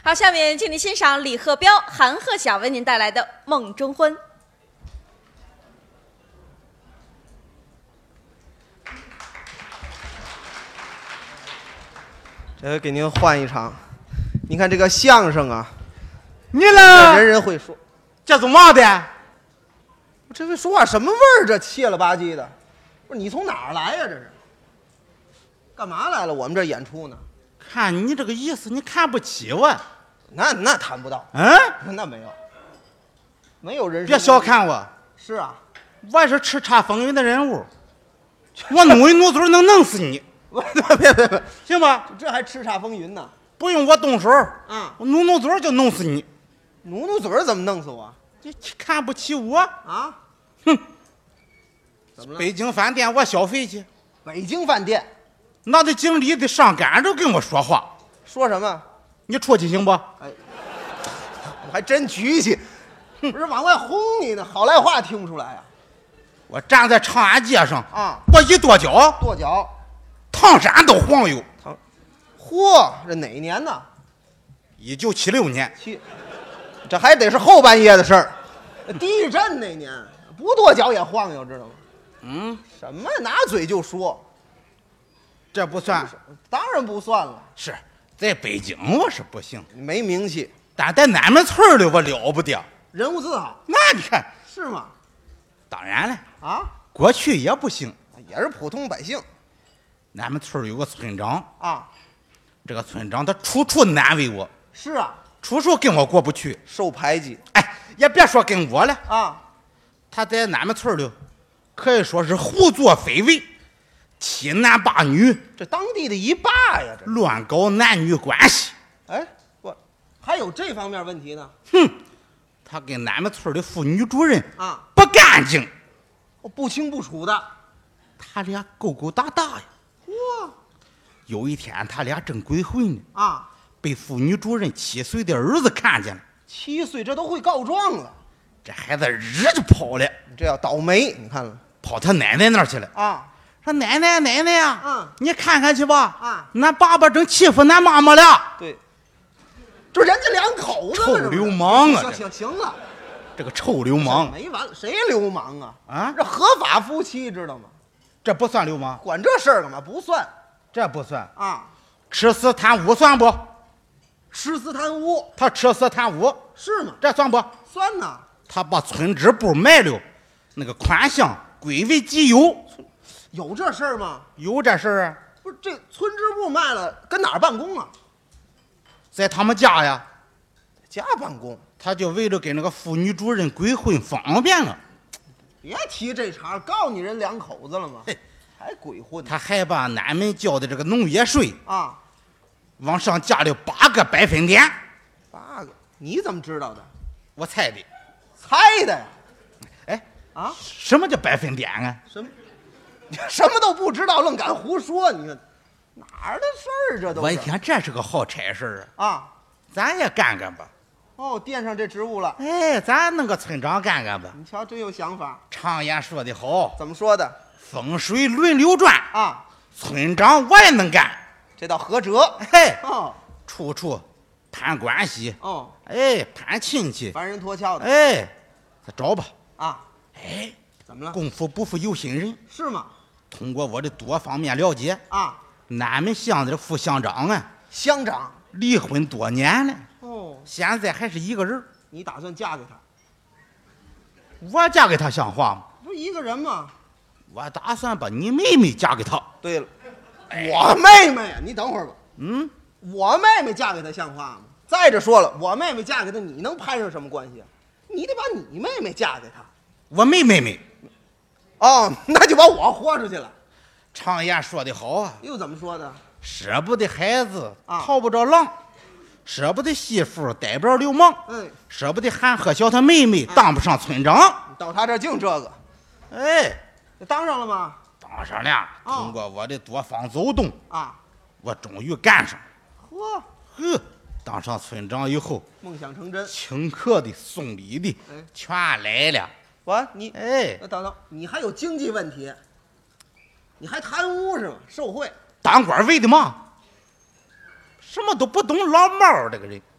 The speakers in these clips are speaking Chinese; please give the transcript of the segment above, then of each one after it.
好，下面请您欣赏李鹤彪、韩鹤晓为您带来的《梦中婚》。 这回给您换一场，您看这个相声啊， 你呢？ 人人会说， 这怎么的？ 这位说话什么味儿？这切了吧唧的，不是你从哪儿来呀？这是干嘛来了？我们这演出呢？ 看你这个意思，你看不起我？ 那谈不到，那没有人。 别小看我。 是啊， 我是叱咤风云的人物，我努一努嘴能弄死你。 别， 行吧？ 这还叱咤风云呢？ 不用我动手， 我努努嘴就弄死你。 努嘴怎么弄死我？ 你看不起我啊？ 哼！ 怎么了？ 北京饭店我消费去。 北京饭店， 那的经理得上赶着跟我说话。 说什么？ 你出去行不？ 哎，我还真举起，不是往外轰你呢，好赖话听不出来呀。 我站在长安街上啊， 我一跺脚，唐山都晃悠。 嚯，这哪年呢 ？1976年。 这还得是后半夜的事儿。地震那年，不跺脚也晃悠，知道吗？什么拿嘴就说， 这不算。 当然不算了。 是在北京我是不行， 没名气， 但在俺们村里我了不得， 人物自豪。 那你看是吗？ 当然了啊， 过去也不行， 也是普通百姓。 俺们村有个村长啊， 这个村长他处处难为我。 是啊， 处处跟我过不去， 受排挤。 哎，也别说跟我了啊， 他在俺们村里可以说是胡作非为，欺男霸女， 这当地的一霸呀，这乱搞男女关系。 哎，我还有这方面问题呢。 哼，他跟俺们村的妇女主任啊不干净， 不清不楚的， 他俩勾勾搭搭呀。 哇！ 有一天他俩正鬼混呢， 啊， 被妇女主任7岁的儿子看见了。 7岁这都会告状了， 这孩子日就跑了， 你这要倒霉，你看了跑他奶奶那儿去了。 啊？ 说奶奶呀，你看看去吧。 啊， 俺爸爸正欺负俺妈妈了。 对，这人家两口子， 臭流氓啊！ 行了， 这个臭流氓没完了，谁流氓啊？ 啊， 这合法夫妻知道吗？ 这不算流氓， 管这事儿干嘛？不算， 这不算啊。 吃私贪污算不？ 吃私贪污， 他吃私贪污是吗？ 这算不？ 算呐。 他把村支部卖了，那个款项归为己有， 有这事儿吗？ 有这事儿啊？ 不是，这村支部卖了，跟哪儿办公啊？ 在他们家呀， 家办公。 他就为了给那个妇女主任鬼混方便了。 别提这茬，告你人两口子了吗？还鬼混呢？ 他还把俺们交的这个农业税啊， 往上加了8个百分点。 8个？你怎么知道的？ 我猜的。 猜的呀？ 哎啊， 什么叫百分点啊？ 什么都不知道，愣敢胡说！你看哪儿的事儿？这都我一听这是个好差事啊， 咱也干干吧。 哦，垫上这职务了。 哎，咱弄个村长干干吧。 你瞧，真有想法。 常言说得好， 怎么说的？ 风水轮流转啊！ 村长我也能干， 这倒合辙。 嘿， 哦， 处处攀关系。 哦， 哎，攀亲戚， 凡人脱壳的。 哎，再找吧。 啊， 哎， 怎么了？ 功夫不负有心人。 是吗？ 通过我的多方面了解啊， 俺们乡的副乡长啊， 乡长离婚多年了。 哦， 现在还是一个人。 你打算嫁给他？ 我嫁给他像话吗？ 不是一个人吗？ 我打算把你妹妹嫁给他。 对了，我妹妹呀，你等会儿吧。 嗯， 我妹妹嫁给他像话吗？再者说了，我妹妹嫁给他，你能攀上什么关系啊？你得把你妹妹嫁给他。 我没妹妹。 哦，那就把我豁出去了。 常言说得好啊， 又怎么说的？ 舍不得孩子啊逃不着狼，舍不得媳妇逮不着流氓，舍不得韩鹤晓他妹妹当不上村长。 到他这儿净这个， 哎， 当上了吗？ 当上了。通过我的多方走动啊， 我终于干上。 嚯， 呵，当上村长以后， 梦想成真， 请客的、送礼的，全来了。 你哎， 等等，你还有经济问题，你还贪污是吗？受贿， 当官为的嘛，什么都不懂，老毛这个人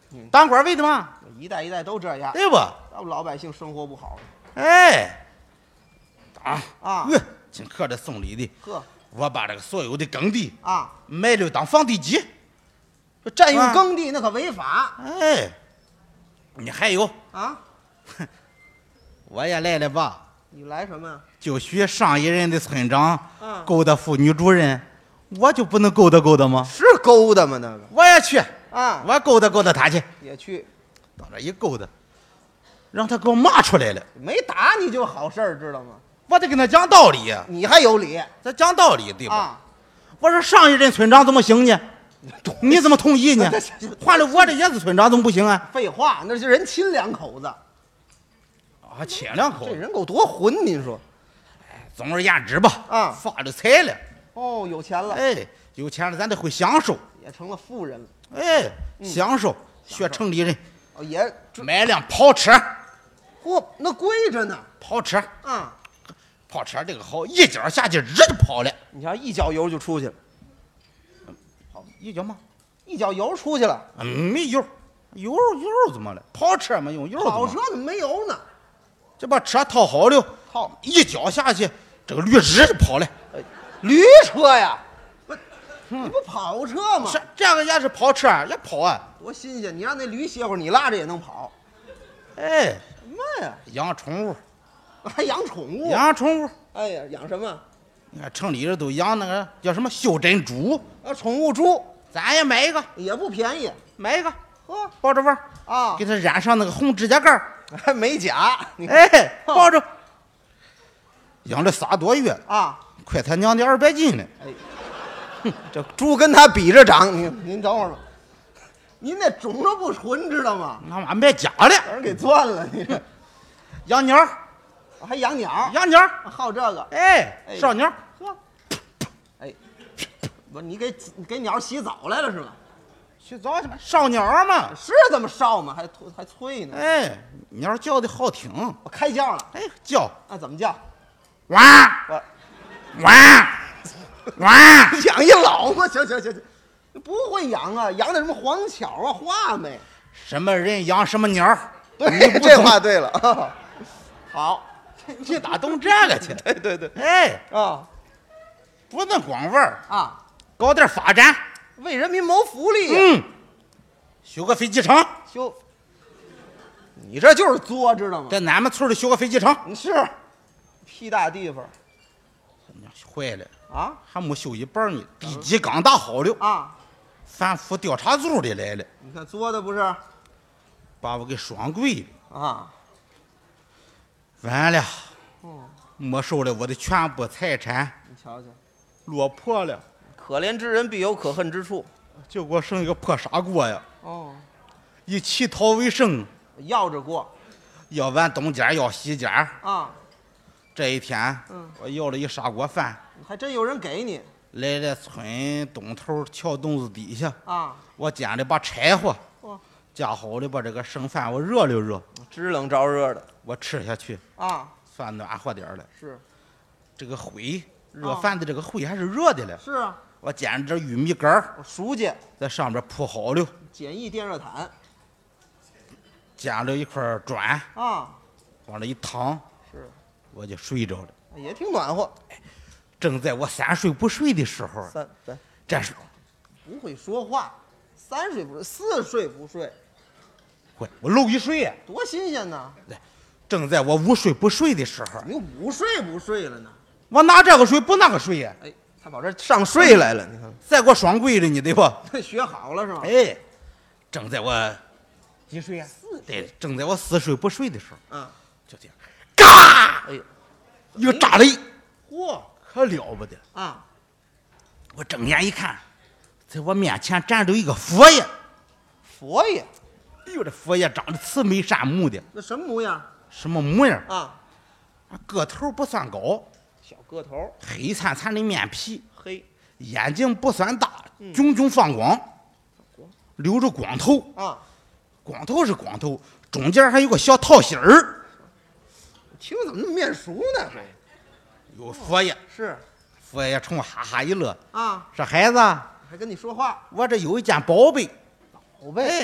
当官为的嘛， 一代一代都这样， 对不？ 咱们老百姓生活不好哎， 啊！ 请客这送礼的， 呵我把这个所有的耕地啊， 卖了当房地基。 这占用耕地那可违法哎，你还有， 啊！ 我也来了吧？ 你来什么呀？ 就许上一任的村长嗯勾搭妇女主任，我就不能勾搭勾搭吗？ 是勾的吗？那个我也去， 啊， 我勾搭勾搭他去。 也去， 到这一勾搭，让他给我骂出来了， 没打你就好事儿，知道吗？ 我得跟他讲道理呀。 你还有理咱讲道理对吧？ 啊？ 我说上一任村长怎么行呢？你怎么同意呢这这？ 换了我这也是村长，怎么不行啊？ 废话，那是人亲两口子， 啊，切两口这。人够多混，您说？ 总而言之吧， 啊发了财了， 哦，有钱了， 哎，有钱了咱得会享受， 也成了富人了， 哎，享受。学城里人哦，也买辆跑车， 嚯，那贵着呢跑车， 啊！ 跑车这个好，一脚下去日就跑了， 你瞧，一脚油就出去了， 一脚嘛， 一脚油出去了， 没油，油怎么了？跑车嘛用油怎么了？ 跑车怎么没油呢？ 这把车套好了， 套一脚下去，这个驴日就跑了。 驴车呀，不，你不跑车吗？ 是这个也是跑车，也跑啊。 多新鲜！你让那驴歇会儿，你拉着也能跑。 哎， 什么呀？ 养宠物， 还养宠物？ 养宠物。 哎呀，养什么？ 你看城里人都养那个叫什么修真猪， 啊，宠物猪咱也买一个， 也不便宜。 买一个， 呵抱着玩儿啊给，它染上那个红指甲盖儿， 还美甲。你看哎，抱着。养了3多月， 啊， 快他娘的200斤了。 哎，这猪跟它比着长，您等会儿吧。您那种子不纯，知道吗？ 俺妈买假的， 让人给钻了，你这养鸟儿， 还养鸟， 养鸟儿， 好这个。 哎， 哎烧鸟儿， 呵，哎，不，你给鸟洗澡来了是吧？ 洗澡去吧，烧鸟儿嘛。 是这么烧吗？还脆呢。 哎，鸟儿叫的好听， 我开叫了， 哎，叫那怎么叫？ 哇我哇哇， 养一老吗？行，不会养啊，养点什么黄巧啊、画眉。 什么人养什么鸟儿？ 对，这话对了。好， 你咋懂这个去？ 对哎， 啊不能光玩儿， 啊， 搞点发展。 为人民谋福利呀。 嗯，修个飞机场， 修，你这就是作，知道吗？ 在俺们村里修个飞机场。 你是屁大地方坏了， 啊还没修一半呢，地基刚打好了， 啊！ 反腐调查组的来了， 你看作的不是把我给双规了。 啊？ 完了， 哦， 没收了我的全部财产， 你瞧瞧， 落魄了， 可怜之人必有可恨之处。 就给我剩一个破砂锅呀！ 哦， 以乞讨为生， 要着过要碗东家要西家。 啊， 这一天， 嗯我要了一砂锅饭， 还真有人给你来了村东头桥洞子底下， 啊。 我捡了把柴火， 哇， 架好了把这个剩饭我热了热， 知冷着热的我吃下去， 啊， 算暖和点儿了。 是这个灰热饭的这个灰还是热的了。 是啊， 我捡着玉米杆儿我熟见在上边铺好了， 简易电热毯捡了一块砖啊， 往那一躺， 是我就睡着了。 也挺暖和。 正在我三睡不睡的时候， 三这时候， 不会说话，3睡不睡，4睡不睡， 喂，我漏一睡呀！ 多新鲜呢！ 正在我午睡不睡的时候， 你5睡不睡了呢？ 我拿这个睡不那个睡呀， 哎，他跑这上睡来了，你看， 再给我双规了你对吧？ 学好了是吧？ 哎，正在我几睡呀？对，正在我4睡不睡的时候， 啊， 就这样，嘎！ 哎呦， 一个炸雷， 嚯可了不得！ 啊， 我睁眼一看，在我面前站着一个佛爷。 佛爷， 哎呦，这佛爷长得慈眉善目的， 那什么模样什么模样？ 啊？ 个头不算高， 小个头， 黑灿灿的面皮， 黑眼睛不算大，炯炯放光，留着光头。 啊， 光头是光头，中间还有个小桃心儿。 听着怎么那么面熟呢？ 有佛爷， 是佛爷冲我哈哈一乐， 啊， 说孩子， 还跟你说话， 我这有一件宝贝。 宝贝， 哎，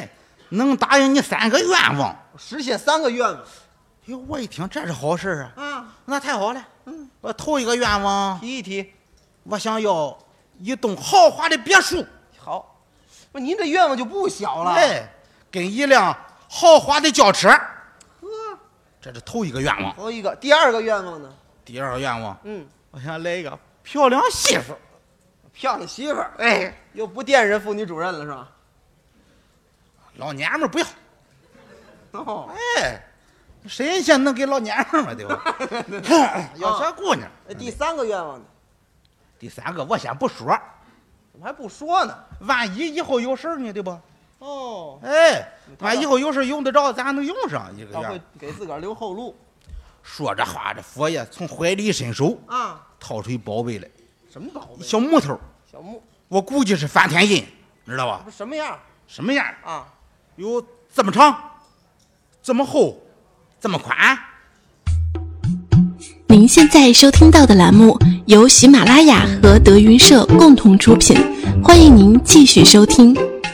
能答应你3个愿望。 实现3个愿望。 哟，我一听这是好事啊！ 啊， 那太好了。我头一个愿望， 提一提。 我想要一栋豪华的别墅。 好，不，您这愿望就不小了。 哎，跟一辆豪华的轿车。这是头一个愿望。 头一个，第2个愿望呢？ 第2个愿望， 我想来一个漂亮媳妇。 漂亮媳妇儿。哎，又不惦人妇女主任了是吧？ 老娘们儿不要。 哦， 哎，谁先能给老娘们儿嘛，对吧？要小姑娘。 第3个愿望呢？ 第3个我先不说， 怎么还不说呢？ 万一以后有事呢，对吧？ 哦， 哎，万一以后有事用得着，咱还能用上一个样他会。给自个儿留后路。 说着话，这佛爷从怀里一伸手， 啊， 掏出一宝贝来， 什么宝贝？ 小木头， 小木， 我估计是翻天印，知道吧？ 不什么样什么样？ 啊？ 有这么长，这么厚，这么宽。 您现在收听到的栏目由喜马拉雅和德云社共同出品，欢迎您继续收听。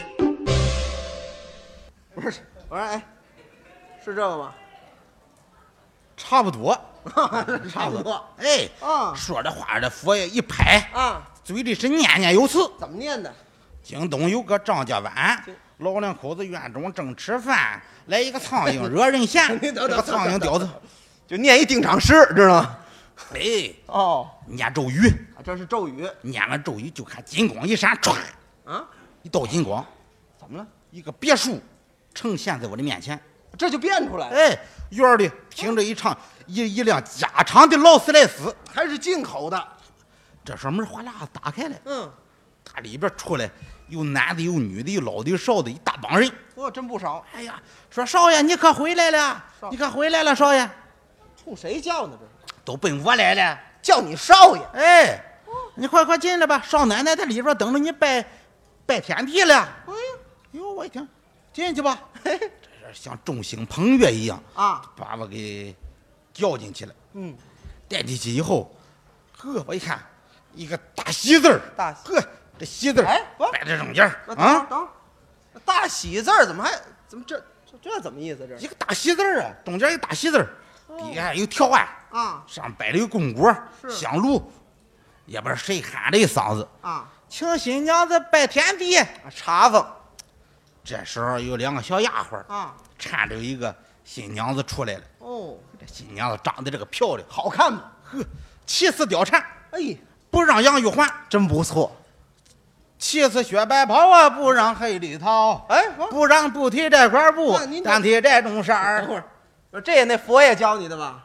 不是，我说哎，是这个吗？ 差不多， 差不多。 哎， 啊说着话，这佛爷一拍， 啊， 嘴里是念念有词。 怎么念的？ 京东有个张家湾，老两口子院中正吃饭，来一个苍蝇惹人嫌。这个苍蝇叼子， 就念一定场诗，知道吗？ 哎， 哦， 念咒语， 这是咒语。 念完咒语就看金光一闪，唰， 啊， 一道金光， 怎么了？ 一个别墅呈现在我的面前。 这就变出来了， 哎，院里停着一辆加长的劳斯莱斯， 还是进口的。 这时候门哗啦打开了， 嗯， 他里边出来有男的有女的有老的有少的一大帮人。 真不少。 哎呀，说少爷你可回来了，你可回来了，少爷， 冲谁叫呢？这是都奔我来了。 叫你少爷。 哎，你快进来吧，少奶奶在里边等着你拜天地了。 哎哟，我一听进去吧，这是像众星捧月一样啊， 把我给叫进去了。带进去以后，我一看一个大喜字儿，这喜字儿哎不摆在中间等会儿，大喜字儿怎么这怎么意思？这一个大喜字儿啊，中间一个大喜字儿，底下有条案啊， 上摆了一个供果香炉，也不知道谁喊了一嗓子啊， 请新娘子拜天地， 茶房。 这时候有2个小丫鬟啊， 搀着一个新娘子出来了。 哦， 这新娘子长得这个漂亮， 好看吗？ 气势貂蝉， 哎， 不让杨玉环， 真不错。 气势雪白袍啊，不让黑里桃。 哎， 不提这块布那您， 单提这种色等会儿。 儿，这也那佛爷教你的吧？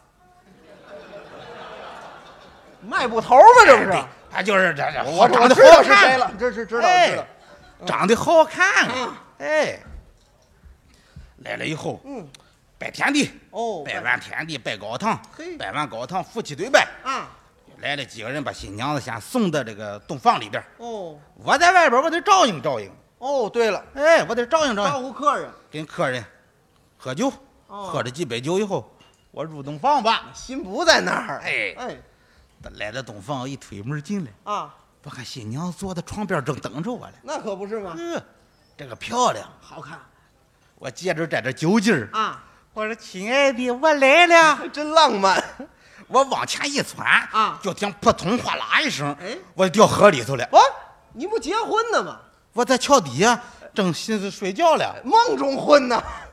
卖布头吗？这不是？ 他就是这， 我长得知道好看是谁了，这是知道哎知道。 长得好看啊！哎，来了以后，拜天地， 哦， 拜完天地拜高堂嘿， 拜完高堂夫妻对拜啊， 来了几个人把新娘子先送到这个洞房里边。 哦我在外边我得照应照应， 哦，对了， 哎，我得照应照招应， 呼客人， 跟客人喝酒，喝了几杯酒以后，我入洞房吧。 心不在那儿。 哎哎来到洞房一推门进来， 啊， 我看新娘坐在床边正等着我了。 那可不是吗？ 这个漂亮， 好看我借着这点酒劲儿， 啊， 我说亲爱的，我来了。 真浪漫。 我往前一窜啊就听扑通哗啦一声， 哎我就掉河里头了。 不，你不结婚呢吗？ 我在桥底下正寻思睡觉了， 梦中婚呢。